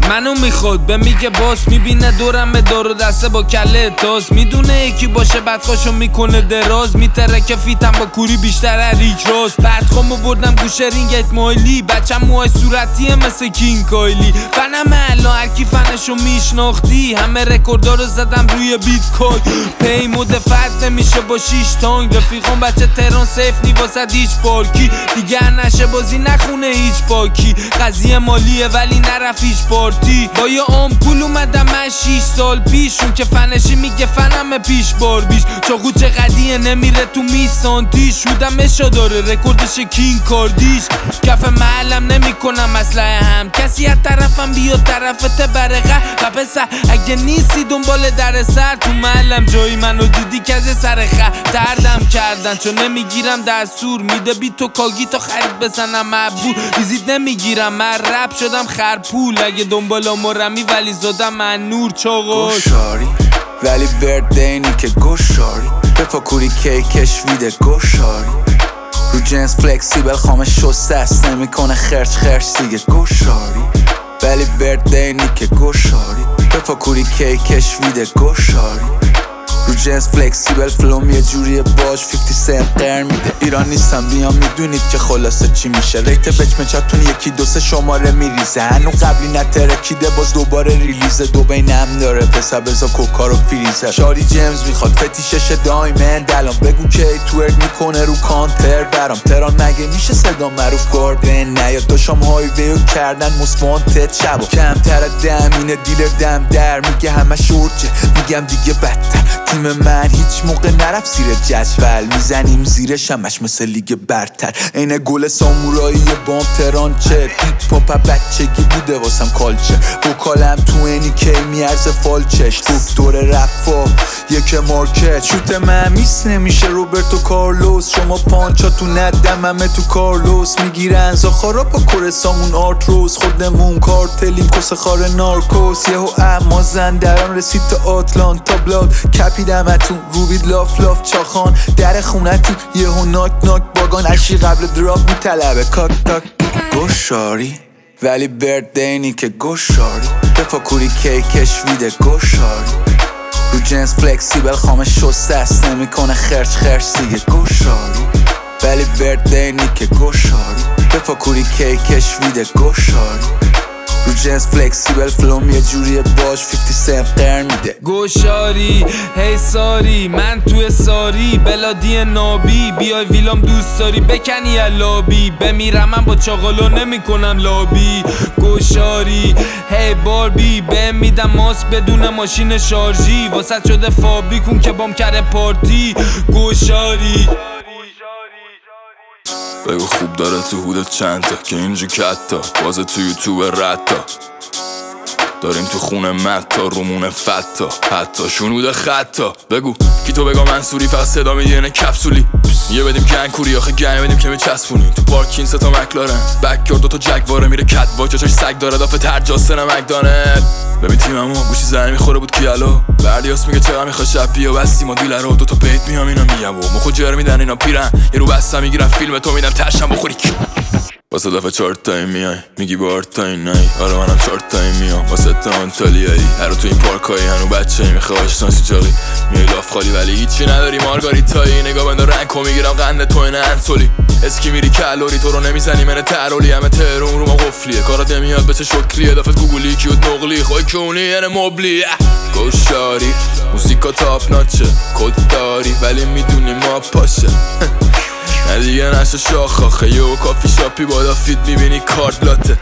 منو میخواد به میگه باس، میبینه دورم به دار و دسته با کله تاس، میدونه یکی باشه بدخواشو میکنه دراز، میتره که فیتم با کوری بیشتر ریک راست. بدخوامو بردم گوشه رینگت مایلی، بچم موهای صورتیه مثل کینگ کایلی. فنم الان هرکی فنشو میشناختی، همه رکوردا رو زدم روی بیت کوین. پی مدفت نمیشه با 6 تانگ، رفیقان بچه تهران سیف نی واسد هیچ پارکی. دیگه نشه بازی نخونه هیچ پاکی، قضیه مالیه ولی نرف هیچ پارتی. با یه آمپول اومدم من 6 سال پیش، اون که فنشی میگه فنم پیش بار بیش. چاقو چقدیه نمیره تو میسانتیش، شودم اشا داره رکوردش کینگ کاردیش. کف محلم نمیکنم اسلحه هم، کسی از طرفم بیاد طرفت برقه. و پسر اگه نیستی دنبال در سر، تو محلم جایی منو دیدی که از سر دردم کردن، چون نمیگیرم دستور. میده بی تو کاگی تا خرید بزنم مبور، ویزیت نمیگیرم من رپ شدم خرپول. اگه دنبال مرمی ولی زدم من نور چاقاش گوشاری ولی بردینی که گوشاری، بپا کوری کیکش ویده گوشاری. رو جنس فلکسیبل خامه شسته است، نمیکنه خرچ دیگه گوشاری. ولی بردینی که گوشاری، بپا کوری کیکش ویده گوشاری. رو جنس فلکسیبل فلوم یه جوریه باش 50 سنت قرن میده. ایران نیستم بیام میدونید که خلاصه چی میشه. ریت بچمچتون یکی دو سه شماره میریزه، هنو قبلی نترکیده باز دوباره ریلیزه. دو بینم داره پسر بزا کوکا رو فریزه. شاری جیمز میخواد فتیشش دایمند، الان بگو که تورک میکنه رو کانتر برام. تران مگه میشه صدا معروف گاردن نیاد، داشام هایویو کردن مسمانتت شبا. کمتر دمینه دیلر دم در میگه همه شورجه، میگم دیگه بدتر. تیم من هیچ موقع نرفت زیر جدول، میزنیم زیرش همش مثل لیگ برتر. اینه گل سامورایی بام تران چه هیپ هاپ بچگی بوده واسم کالچه. وکالم تو اینی کی میارزه فالچش، دکتر رفا یک مارکت. شوت من میس نمیشه روبرتو کارلوس، شما پانچا تو ندم همه تو کارلوس. میگیرن زاخارا با کورسامون آرتروس، خودمون کارتلیم کس خار نارکوس. یهو اما زندران رسید تا آتلانتا بلاد، کپیدمتون روبید لاف چاخان. در خونتون یهو ناک باگان، اشی قبل دراپ میطلبه کاک گوشاری ولی بردینی که گوشاری. بپا کوری کیکش ویده گوشاری. رو جنس فلکسیبل خامه شسته است، نمیکنه خرچ دیگه گوشاری. ولی بردینی که گوشاری، بپا کوری کیکش ویده گوشاری. رو جنس فلکسیبل فلوم یه جوریه باش 50 سنت قرن میده گوشاری. هی ساری من توی ساری بلادی نابی، بیای ویلام دوست داری بکنی لابی. بمیرم من با چاقالا نمیکنم لابی گوشاری. هی باربی بهم میدم ماست بدون ماشین شارژی، واسه شده فابریکون که بام کرده پارتی گوشاری. بگو خوب داره تو حودت چند تا که اینجا کتا بازه تو یوتیوب رتا. داریم تو خونه متا رومونه فتا، حتی شنود خطا. بگو کی تو بگا منصوری فقط صدا میدینه کپسولی. یه بدیم گنگوری آخه گنگ بدیم که میچسبونیم. تو پارکین سه تا مکلارن بکیار 2 تا جگواره میره کت واج، چاش سگ داره دافه ترجاستن مکدانل. ببین تیممو گوشی زنی میخوره بود کیالو. بردیاس میگه چقدر میخواد شب بیا بستیم و دیلر رو 2 تا پیت میام اینا میگم و مخو جر میدن اینا پیرن. یه رو بستم میگیرم فیلم تو میدم تشم بخوری واسه دفعه 4 تایی میای میگی بار تایی نایی. آره منم 4 تایی میام واسه تا آنتالیایی. هر رو تو این پارکایی هنو بچه ای میخواه آشناسی جاقی. میای لاف خالی ولی هیچی نداری مارگاریتایی. نگاه بنده رنگو میگیرم قنده تو این انسولی. اسکی میری کالوری تو رو نمیزنی من ترولی. همه تهرون رو ما قفلیه کارات نمیاد بچه شکلیه. دفعه گوگلی کیوت نقلی خواه کونی یعنی مبلی. گوشاری موزیکا تاپ ناچه کد داری ولی میدونی ما پاشه. نه دیگه نشه شاخ آخه یه کافی شاپی بادا فیت میبینی کارت لاته.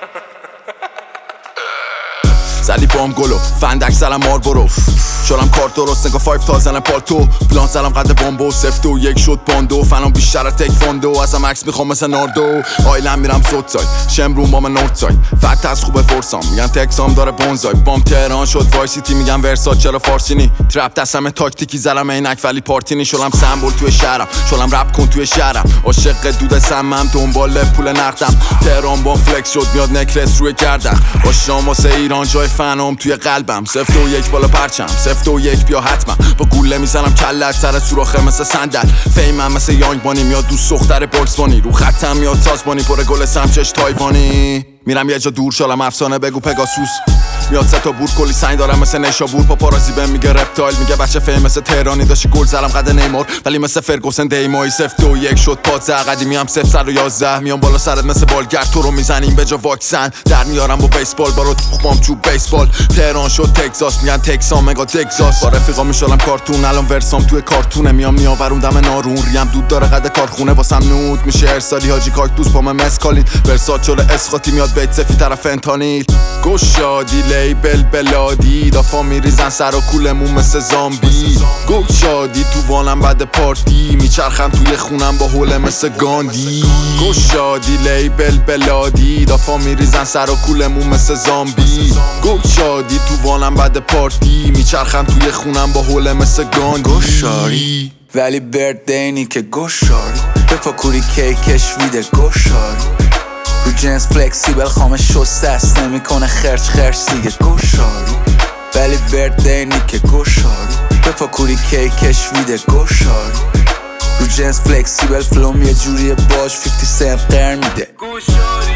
زدی بام گلو فندک زلم مار برو، شلم کارت درست نگاه 5 تا زنم پالتو. پلان زلم قد بامبو 0 و 1 شد باندو. فنم بیشتر تک فاندو ازم عکس میخوام مثل ناردو. آیلم میرم سوت ساید شمرون با من نورد ساید. فت از خوبه فرسام میگن تکسام داره بونزای. بام تهران شد وای سیتی میگن ورسات چرا فارسینی. ترپ دستم تاکتیکی زلم عینک ولی پارتینی. شلم سمبل توی شهرم شلم رپ کن توی شهرم. عاشق دود سمم دنبال پول نقدم. تهران با فلکس شد میاد نکلس روی گردن. آشام واسه ایران جای فنام توی قلبم. 0 و 1 بالا پرچم 0 و 1 بیا حتما. با گوله میزنم کلت سر سوراخه مثل صندل. فیمم مثل یانگ بانی میاد دوست دختر باکس بانی. رو خطم میاد سازبانی پر گل سمچش تایوانی. میرم یه جا دور شالم افسانه بگو پگاسوس میاد سه تا بور کلی سنگ دارم مثل نیشابور پاپارازی بهم میگه رپتایل میگه بچه فهم مثل تهرانی داشتی گل زدم قد نیمار ولی مثل فرگوسن دیمایی 0-2-1 شد 15 قدیمی هم 0-111 میام بالا سرت مثل بالگرد تو رو میزنیم به جا واکسن در میارم با بیسبال برو تخمام چوب بیسبال تهران شد تگزاس میگن تکسان مگا تگزاس با رفیقا میشالم کارتون الان ورسام توی کارتونه میام نیاورون دم نارون ریم دود داره قد کارخونه واسم نود میشه ارسالی حاجی کاکتوس با من مسکالید ورسات شده اسخاتی میاد بیت سفی طرف فنتانیل گشادی لیبل بلادی دافا میریزن سر و کولمون مثل زامبی گشادی تو وانم بعد پارتی میچرخم توی خونم با حوله مثل گاندی گشادی لیبل بلادی دافا میریزن سر و کولمون مثل زامبی گشادی تو وانم بعد پارتی میچرخم توی خونم با حوله مثل گاندی گشاری ولی بردینی که گشاری بپاکوری کیکش ویده گشاری رو جنس فلکسیبل خامه شسته است نمیکنه خرچ دیگه گشاری ولی بردینی که گشاری بپاکوری کیکش ویده گشاری رو جنس فلکسیبل فلوم یه جوری باش 50 سنت قرن میده گوشاری